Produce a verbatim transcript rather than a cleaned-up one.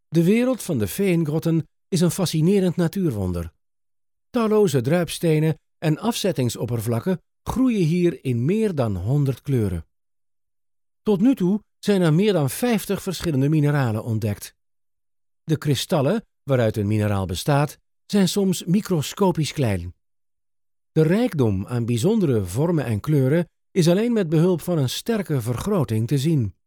De wereld van de Feengrotten is een fascinerend natuurwonder. Talloze druipstenen en afzettingsoppervlakken groeien hier in meer dan honderd kleuren. Tot nu toe zijn er meer dan vijftig verschillende mineralen ontdekt. De kristallen waaruit een mineraal bestaat, zijn soms microscopisch klein. De rijkdom aan bijzondere vormen en kleuren is alleen met behulp van een sterke vergroting te zien.